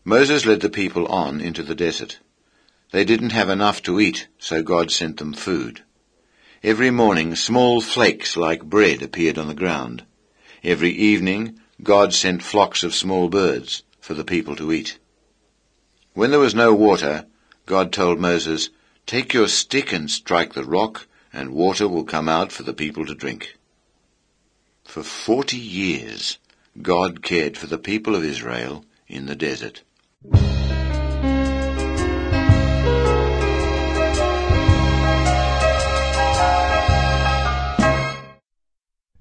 Moses led the people on into the desert. They didn't have enough to eat, so God sent them food. Every morning small flakes like bread appeared on the ground. Every evening God sent flocks of small birds for the people to eat. When there was no water, God told Moses, "Take your stick and strike the rock, and water will come out for the people to drink." For 40 years, God cared for the people of Israel in the desert.